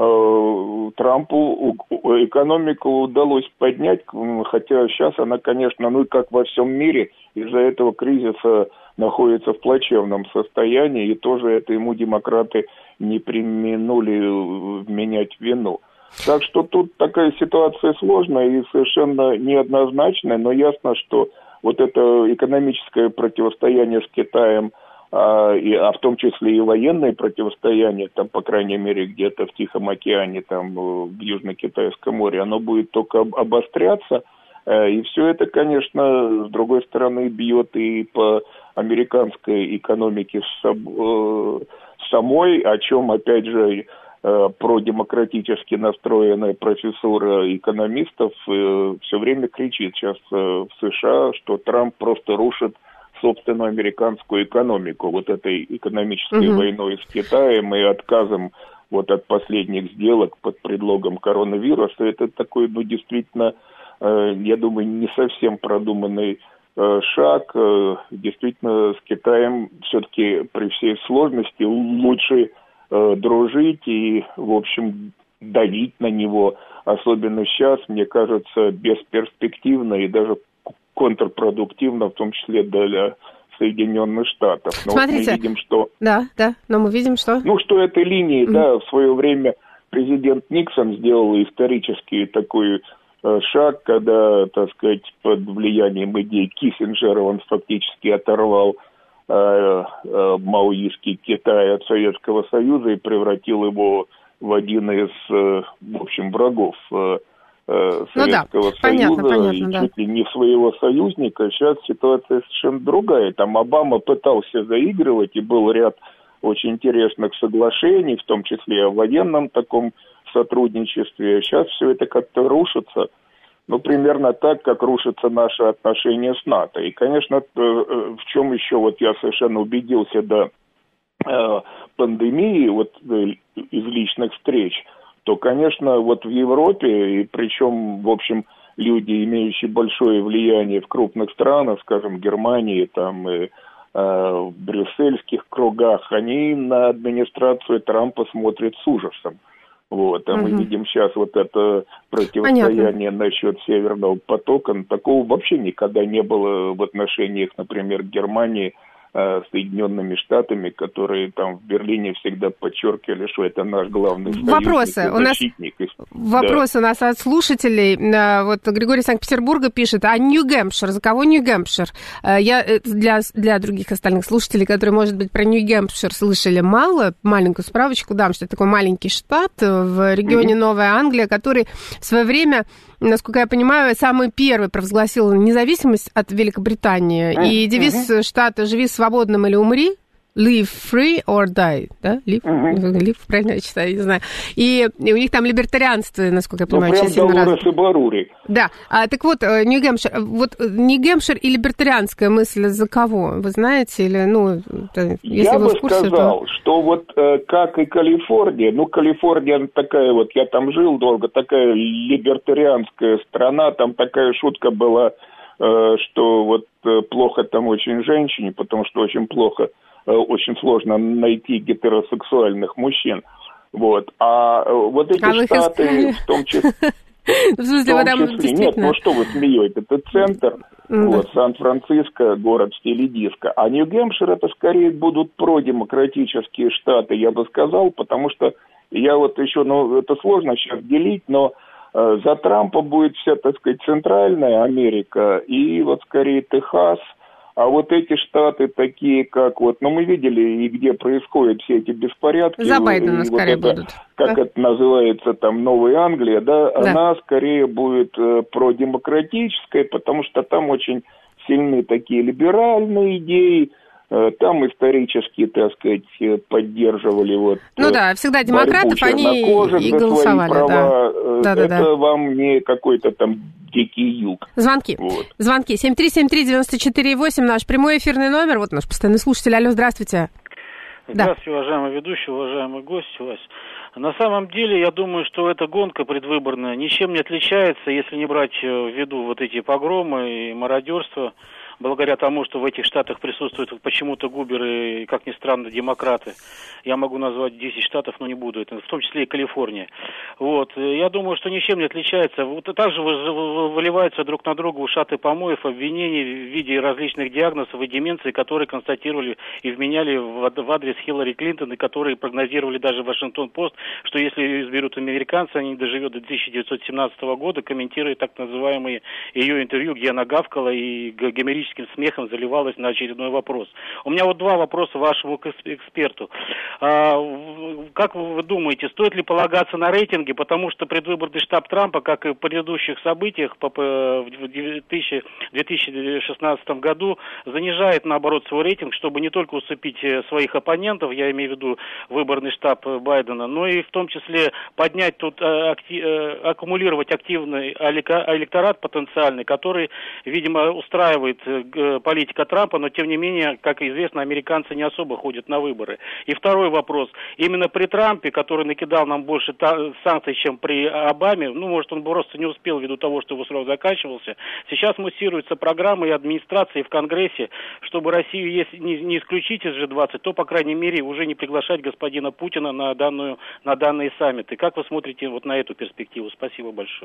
э, Трампу экономику удалось поднять, хотя сейчас она, конечно, ну и как во всем мире, из-за этого кризиса находится в плачевном состоянии, и тоже это ему демократы не преминули вменять вину. Так что тут такая ситуация сложная и совершенно неоднозначная, но ясно, что вот это экономическое противостояние с Китаем, а, и, а в том числе и военное противостояние, там, по крайней мере, где-то в Тихом океане, там, в Южно-Китайском море, оно будет только обостряться. И все это, конечно, с другой стороны, бьет и по американской экономике самой, о чем, опять же, продемократически настроенная профессура экономистов все время кричит сейчас в США, что Трамп просто рушит собственную американскую экономику вот этой экономической угу. войной с Китаем и отказом вот от последних сделок под предлогом коронавируса. Это такой, ну, действительно, я думаю, не совсем продуманный шаг. Действительно, с Китаем все-таки при всей сложности лучше дружить и, в общем, давить на него. Особенно сейчас, мне кажется, бесперспективно и даже контрпродуктивно, в том числе для Соединенных Штатов. Но Смотрите, вот мы видим, что... Да, да, но мы видим, что... Ну, что этой линии, mm-hmm. да, в свое время президент Никсон сделал исторический такой э, шаг, когда, так сказать, под влиянием идей Киссинджера он фактически оторвал э, э, маоистский Китай от Советского Союза и превратил его в один из, э, в общем, врагов э, Советского ну да, Союза, понятно, понятно, и да. чуть ли не своего союзника. Сейчас ситуация совершенно другая. Там Обама пытался заигрывать, и был ряд очень интересных соглашений, в том числе о военном таком сотрудничестве. Сейчас все это как-то рушится, ну, примерно так, как рушатся наши отношения с НАТО. И, конечно, в чем еще вот я совершенно убедился до пандемии, вот из личных встреч, то, конечно, вот в Европе, и причем, в общем, люди, имеющие большое влияние в крупных странах, скажем, Германии, там, и, э, в брюссельских кругах, они на администрацию Трампа смотрят с ужасом. Вот, а угу. мы видим сейчас вот это противостояние Понятно. насчет Северного потока. Такого вообще никогда не было в отношениях, например, Германии с Соединенными Штатами, которые там в Берлине всегда подчеркивали, что это наш главный союзник. Вопросы. У нас, вопросы да. у нас от слушателей. Вот Григорий из Санкт-Петербурга пишет, а Нью-Гэмпшир, за кого Нью-Гэмпшир? Я для, для других остальных слушателей, которые, может быть, про Нью-Гэмпшир слышали мало, маленькую справочку дам, что это такой маленький штат в регионе mm-hmm. Новая Англия, который в свое время, насколько я понимаю, самый первый провозгласил независимость от Великобритании. Mm-hmm. И девиз mm-hmm. штата «Живи свободным или умри», live free or die, да? Live, uh-huh. live, правильно я читаю, не знаю. И, и у них там либертарианство, насколько я понимаю, очень сильно развито. Да, а, так вот, Нью-Гэмпшир, вот Нью-Гэмпшир и либертарианская мысль за кого? Вы знаете, или, ну, если я вы бы в курсе, сказал, то... что вот э, как и Калифорния, ну, Калифорния такая вот, я там жил долго, такая либертарианская страна, там такая шутка была, э, что вот э, плохо там очень женщине, потому что очень плохо очень сложно найти гетеросексуальных мужчин. Вот. А вот эти а штаты, в том числе... В смысле, вы там действительно... Нет, ну что вы смеетесь, это центр, mm-hmm. вот, Сан-Франциско, город в стиле диско. А Нью-Гэмпшир это скорее будут продемократические штаты, я бы сказал, потому что я вот еще, ну, это сложно сейчас делить, но э, за Трампа будет вся, так сказать, Центральная Америка и вот скорее Техас. А вот эти штаты такие, как вот, ну, мы видели, и где происходят все эти беспорядки. За Байдена вот скорее это, будут. Как да? это называется, там, Новая Англия, да, да, она скорее будет э, продемократической, потому что там очень сильны такие либеральные идеи, э, там исторически, так сказать, поддерживали вот... Ну э, да, всегда демократов они и голосовали, права. Да. Да, это да, да. вам не какой-то там... Дикий юг. Звонки. Вот. Звонки. семь три семь три девять четыре восемь, наш прямой эфирный номер. Вот наш постоянный слушатель. Алло, здравствуйте. Здравствуйте, да. уважаемый ведущий, уважаемый гость. На самом деле, я думаю, что эта гонка предвыборная ничем не отличается, если не брать в виду вот эти погромы и мародерство, благодаря тому, что в этих штатах присутствуют почему-то губеры и, как ни странно, демократы. Я могу назвать десять штатов, но не буду, это в том числе и Калифорния. Вот. Я думаю, что ничем не отличается. Вот также выливаются друг на друга ушаты помоев, обвинений в виде различных диагнозов и деменции, которые констатировали и вменяли в адрес Хиллари Клинтон, и которые прогнозировали даже Вашингтон-Пост, что если ее изберут американцы, они доживет до тысяча девятьсот семнадцатого года, комментируя так называемые ее интервью, где она гавкала и гомерически истерическим смехом заливалась на очередной вопрос. У меня вот два вопроса вашему эксперту. А, как вы думаете, стоит ли полагаться на рейтинги, потому что предвыборный штаб Трампа, как и в предыдущих событиях в две тысячи шестнадцатом году, занижает, наоборот, свой рейтинг, чтобы не только усыпить своих оппонентов, я имею в виду выборный штаб Байдена, но и в том числе поднять тут, актив, аккумулировать активный электорат потенциальный, который, видимо, устраивает политика Трампа, но тем не менее, как известно, американцы не особо ходят на выборы. И второй вопрос. Именно при Трампе, который накидал нам больше санкций, чем при Обаме, ну, может, он просто не успел ввиду того, что его срок заканчивался, сейчас муссируются программы и администрации в Конгрессе, чтобы Россию, если не исключить из джи двадцать, то, по крайней мере, уже не приглашать господина Путина на, данную, на данные саммиты. Как вы смотрите вот на эту перспективу? Спасибо большое.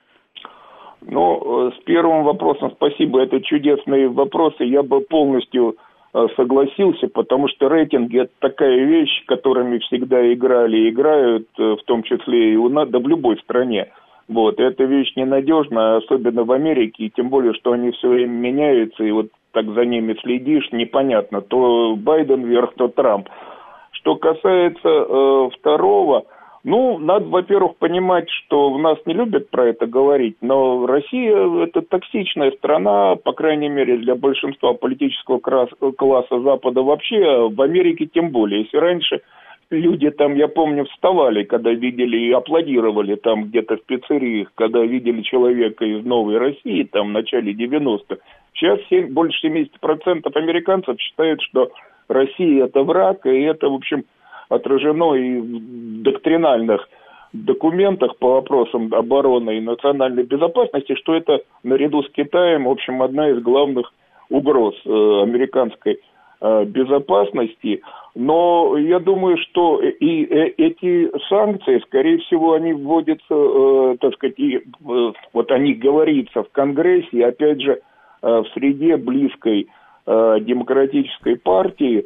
Ну, с первым вопросом спасибо. Это чудесные вопросы. Я бы полностью согласился, потому что рейтинги – это такая вещь, которыми всегда играли и играют, в том числе и у нас, да в любой стране. Вот. Эта вещь ненадежна, особенно в Америке, и тем более, что они все время меняются, и вот так за ними следишь, непонятно, то Байден вверх, то Трамп. Что касается э, второго, ну, надо, во-первых, понимать, что у нас не любят про это говорить, но Россия – это токсичная страна, по крайней мере, для большинства политического класса Запада вообще, а в Америке тем более. Если раньше люди там, я помню, вставали, когда видели и аплодировали там где-то в пиццериях, когда видели человека из Новой России, там, в начале девяностых. Сейчас больше семьдесят процентов американцев считают, что Россия – это враг, и это, в общем, отражено и в доктринальных документах по вопросам обороны и национальной безопасности, что это наряду с Китаем, в общем, одна из главных угроз э, американской э, безопасности. Но я думаю, что и э, эти санкции, скорее всего, они вводятся, э, так сказать, и, э, вот о них говорится в Конгрессе, и опять же, э, в среде близкой э, демократической партии.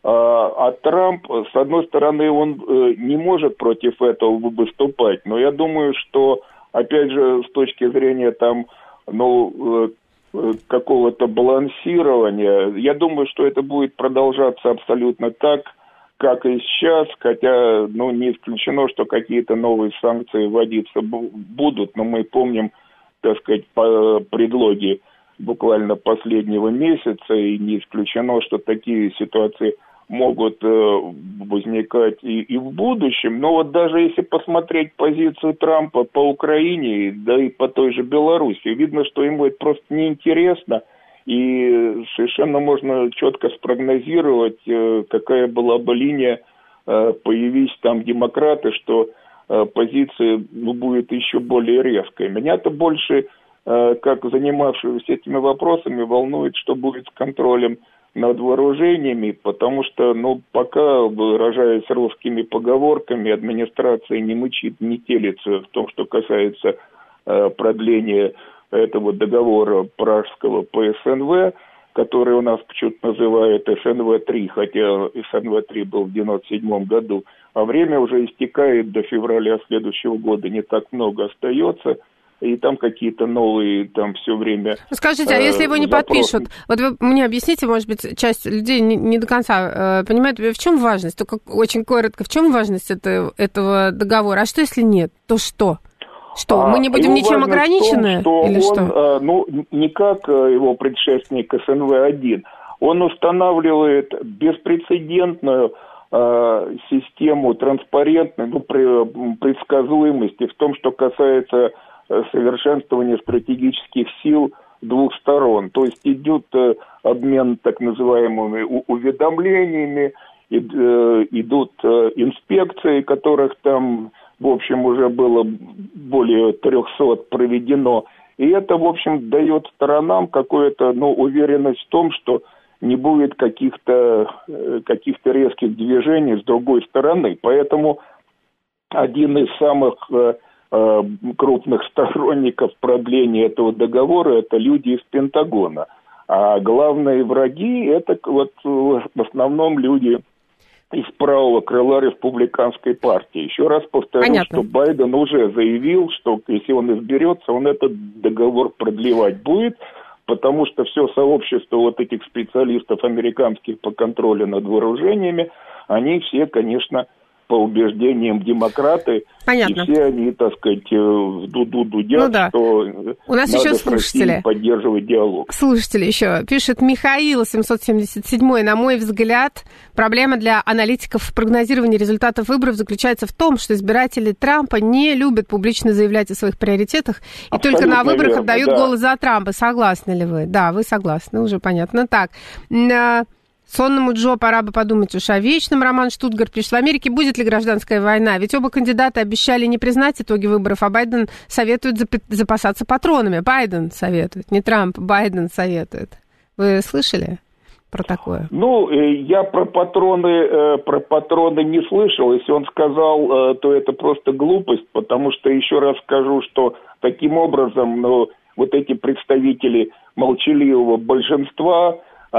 А Трамп, с одной стороны, он не может против этого выступать, но я думаю, что, опять же, с точки зрения там, ну, какого-то балансирования, я думаю, что это будет продолжаться абсолютно так, как и сейчас, хотя, ну, не исключено, что какие-то новые санкции вводиться будут, но мы помним, так сказать, по предлоге буквально последнего месяца, и не исключено, что такие ситуации могут э, возникать и, и в будущем. Но вот даже если посмотреть позицию Трампа по Украине, да и по той же Беларуси, видно, что ему это просто неинтересно, и совершенно можно четко спрогнозировать, э, какая была бы линия, э, появись там демократы, что э, позиция ну, будет еще более резкой. Меня-то больше, э, как занимавшегося этими вопросами, волнует, что будет с контролем над вооружениями, потому что, ну, пока, выражаясь русскими поговорками, администрация не мычит, не телится в том, что касается э, продления этого договора пражского по эс эн вэ, который у нас почему-то называют эс эн вэ три, хотя эс эн вэ три был в девяносто седьмом году, а время уже истекает до февраля следующего года, не так много остается. И там какие-то новые, там все время... Скажите, а если его не вопросы. подпишут? Вот вы мне объясните, может быть, часть людей не, не до конца э, понимает, в чем важность? Только очень коротко, в чем важность это, этого договора? А что, если нет? То что? Что, мы не будем а ничем ограничены? Том, или он, что? Ну, не как его предшественник эс эн вэ один. Он устанавливает беспрецедентную э, систему транспарентной, ну, предсказуемости в том, что касается совершенствование стратегических сил двух сторон. То есть идет э, обмен так называемыми у- уведомлениями, и, э, идут э, инспекции, которых там, в общем, уже было более трехсот проведено. И это, в общем, дает сторонам какую-то, ну, уверенность в том, что не будет каких-то, э, каких-то резких движений с другой стороны. Поэтому один из самых... Э, крупных сторонников продления этого договора — это люди из Пентагона. А главные враги — это вот в основном люди из правого крыла республиканской партии. Еще раз повторю, Понятно. Что Байден уже заявил, что если он изберется, он этот договор продлевать будет, потому что все сообщество вот этих специалистов американских по контролю над вооружениями, они все, конечно, по убеждениям демократы. Понятно. И все они, так сказать, в дуду дудят, ну, да. что у нас надо еще с слушатели. Россией поддерживать диалог. Слушатели еще. Пишет Михаил семьсот семьдесят семь. На мой взгляд, проблема для аналитиков в прогнозировании результатов выборов заключается в том, что избиратели Трампа не любят публично заявлять о своих приоритетах и Абсолютно только на выборах верно, отдают да. голос за Трампа. Согласны ли вы? Да, вы согласны, уже понятно. Так, сонному Джо пора бы подумать уж о вечном. Роман Штутгарт пишет, в Америке будет ли гражданская война? Ведь оба кандидата обещали не признать итоги выборов, а Байден советует запасаться патронами. Байден советует, не Трамп, Байден советует. Вы слышали про такое? Ну, я про патроны, про патроны не слышал. Если он сказал, то это просто глупость, потому что, еще раз скажу, что таким образом, ну, вот эти представители молчаливого большинства,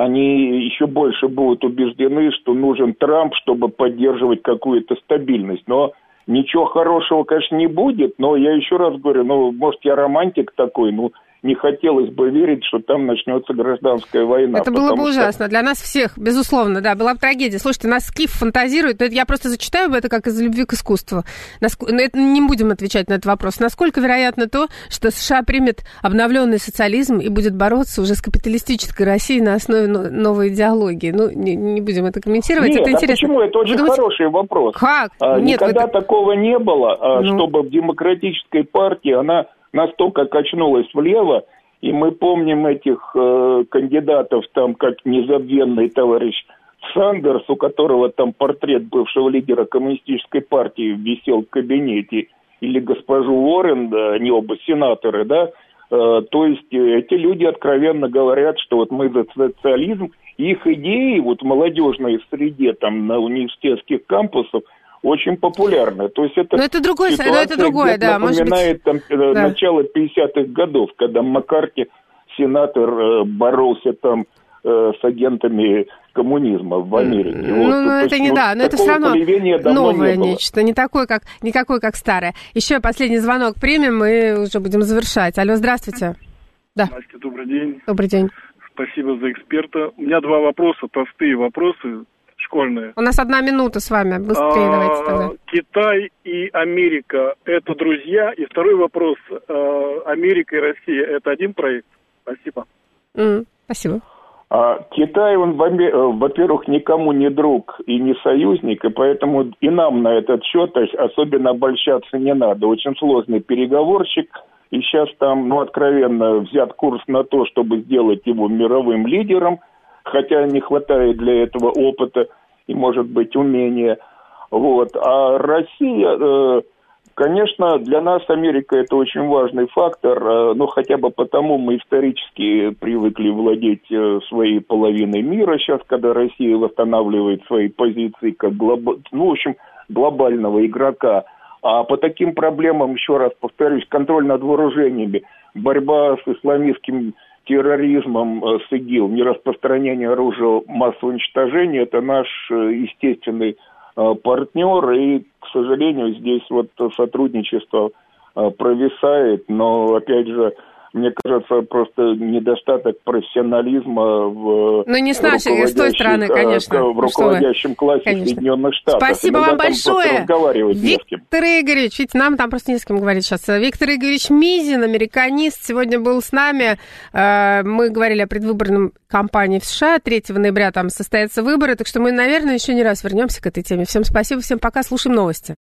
они еще больше будут убеждены, что нужен Трамп, чтобы поддерживать какую-то стабильность. Но ничего хорошего, конечно, не будет, но я еще раз говорю, ну, может, я романтик такой, ну, не хотелось бы верить, что там начнется гражданская война. Это было бы ужасно. Что... Для нас всех, безусловно, да, была бы трагедия. Слушайте, нас Скиф фантазирует, но это я просто зачитаю это как из любви к искусству. Наск... Это не будем отвечать на этот вопрос. Насколько вероятно то, что США примет обновленный социализм и будет бороться уже с капиталистической Россией на основе новой идеологии? Ну, не, не будем это комментировать. Нет, это а интересно. Почему? Это очень думаете... хороший вопрос. Как? А, Нет, никогда это... такого не было, а, ну... чтобы в демократической партии она настолько качнулась влево, и мы помним этих э, кандидатов, там, как незабвенный товарищ Сандерс, у которого там портрет бывшего лидера коммунистической партии висел в кабинете, или госпожу Уоррен, да, они оба сенаторы, да, э, то есть эти люди откровенно говорят, что вот мы за социализм, их идеи вот в молодежной среде, там, на университетских кампусах, очень популярны. То есть это, но это другое, ситуация, но это другое, да, напоминает может быть... там, да. начало пятидесятых годов, когда Маккарти, сенатор, э, боролся там э, с агентами коммунизма в Америке. Ну, вот. ну это есть, не ну, да, но это все равно новое не нечто, не такое, как, не такое, как старое. Еще последний звонок примем, и уже будем завершать. Алло, здравствуйте. Да. Настя, добрый день. Добрый день. Спасибо за эксперта. У меня два вопроса, простые вопросы. Школьные. У нас одна минута с вами. Быстрее а, давайте тогда. Китай и Америка – это друзья? И второй вопрос. Америка и Россия – это один проект? Спасибо. Mm, спасибо. А, Китай, он, во-первых, никому не друг и не союзник, и поэтому и нам на этот счет особенно обольщаться не надо. Очень сложный переговорщик, и сейчас там, ну, откровенно взят курс на то, чтобы сделать его мировым лидером, хотя не хватает для этого опыта и, может быть, умения. Вот. А Россия, э, конечно, для нас Америка это очень важный фактор, э, но хотя бы потому мы исторически привыкли владеть э, своей половиной мира. Сейчас, когда Россия восстанавливает свои позиции как глоб... ну, в общем, глобального игрока. А по таким проблемам, еще раз повторюсь, контроль над вооружениями, борьба с исламистским терроризмом, с ИГИЛ, нераспространение оружия массового уничтожения, это наш естественный партнер, и, к сожалению, здесь вот сотрудничество провисает, но, опять же, мне кажется, просто недостаток профессионализма в, ну, не с нашей, с той стороны, конечно, в руководящем классе конечно. Соединенных Штатов. Спасибо Иногда вам большое, Виктор Игоревич. Видите, нам там просто не с кем говорить сейчас. Виктор Игоревич Мизин, американист, сегодня был с нами. Мы говорили о предвыборном кампании в США. третьего ноября там состоятся выборы, так что мы, наверное, еще не раз вернемся к этой теме. Всем спасибо, всем пока, слушаем новости.